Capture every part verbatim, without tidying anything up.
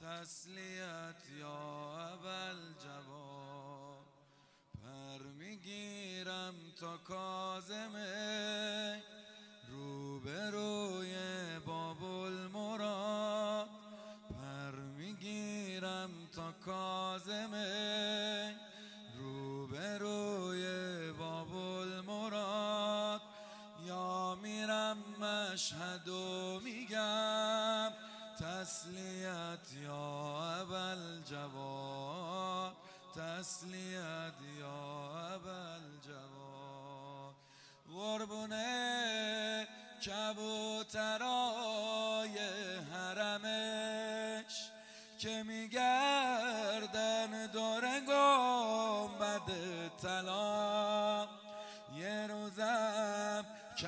تسلیت یا ابوالجواد. پر میگیرم تا کاظمه روبروی باب المراد. پر میگیرم تا کاظمه روبروی باب المراد. یا میرم مشهد و میگم تسلیت یا ابوالجواد، تسلیت یا ابوالجواد. قربونه کبوترای حرمش که میگردن دور گنبد طلا. یه روزم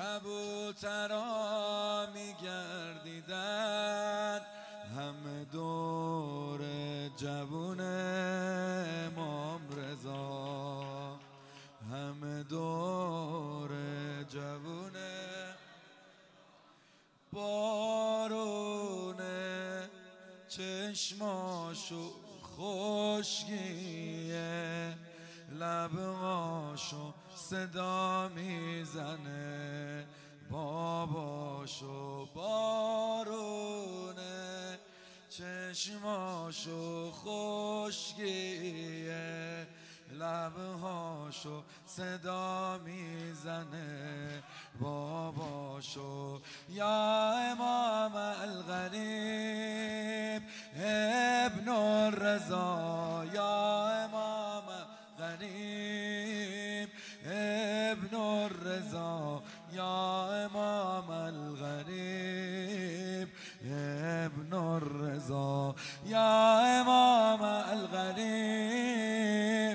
کبوترا میگردیدن همه دور جوون امام رضا، همه دور جوون. بارونه چشماشو خشکیه، لبهاشو صدا میزنه باباشو. بارونه چشماشو خشکیه، لبهاشو صدا میزنه باباشو. یا امام الغریب ابن الرضا، یا امام الغریب ابن الرضا، یا امام الغریب ابن الرضا، یا امام الغریب.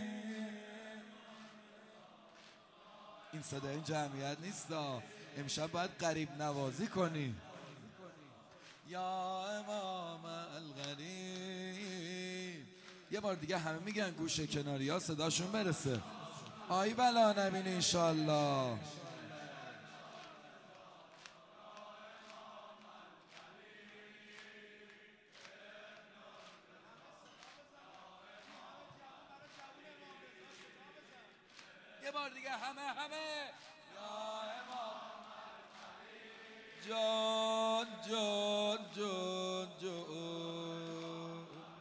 این صدای این جمعیت نیست، امشب باید غریب نوازی کنی. یا امام الغریب. یه بار دیگه همه میگن گوشه کناری ها صداشون برسه. آی بلا نبین انشالله. یه بار دیگه همه همه یا امام جان جان جان جان.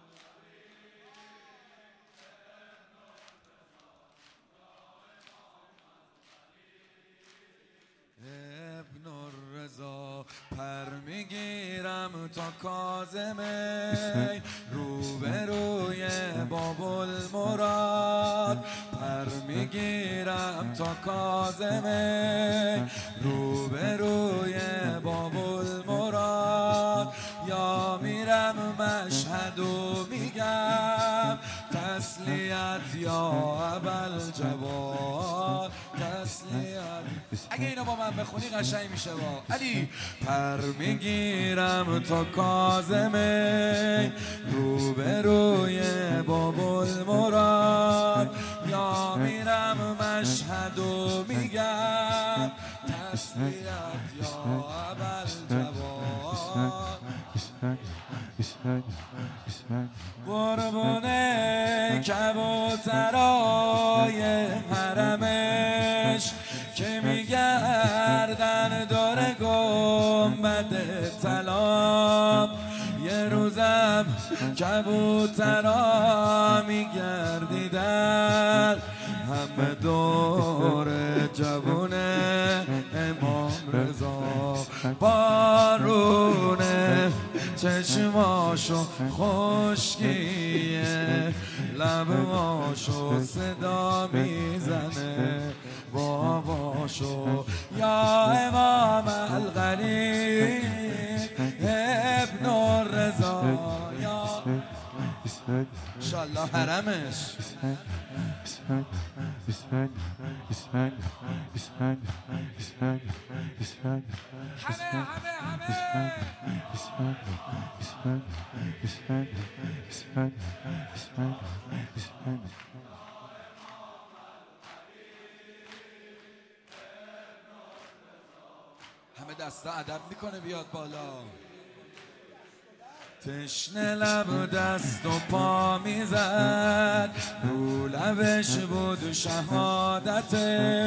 ابن الرضا. پر میگیرم تا کاظمه روبروی باب المراد. پر میگیرم تا کاظمه روبروی باب المراد. یا میرم مشهد و میگم تسلیت یا ابوالجواد، تسلیت. اگه اینو با من بخونی قشنگ میشه با علی. پر میگیرم تا کاظمه روبروی باب المراد. یا میرم مشهد و میگم تسلیت یا ابوالجواد. قربونه کبوترای حرمش که میگردن دور گنبد طلا. یه روزم کبوترا میگردیدن همه دور جوون امام رضا. بارونه چشماشو خشکیه، لبهاشو صدا میزنه باباشو. یا امام الغریب ابن الرضا، یا انشالله حرمش. همه همه همه همه دسته ادب میکنه بیاد بالا. تشنه لب دست و پا میزد، رو لبش بود شهادت،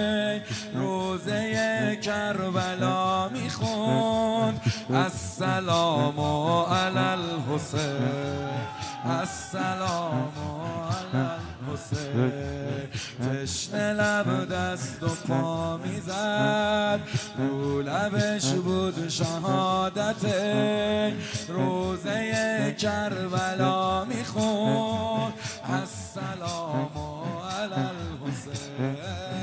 روزه کربلا میخوند السلام علی الحسین، السلام علی الحسین. تشنه لب دست و پا میزد، رو لبش بود شهادت، روزه کربلا میخوند السلام علی الحسین.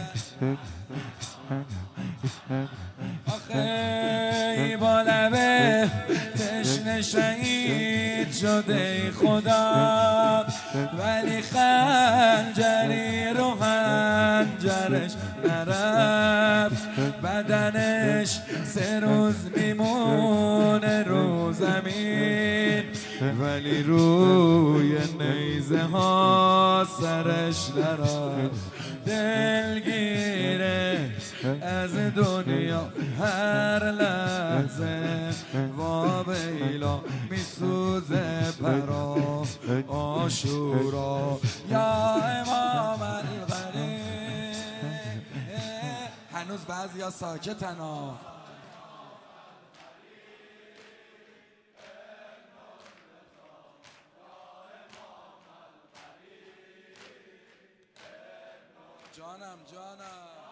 آخه با لبه تشنه شهید شده خدا، ولی خنجری رو خنجرش نرفت، بدنش سه روز میمونه رو زمین، ولی روی نیزه ها سرش نرفت. دلگیره از دنیا هر لحظه، وابیلا میسوزه برا عاشورا یا امام الغریب. هنوز بعضی ها ساکتن ها. جانم جانم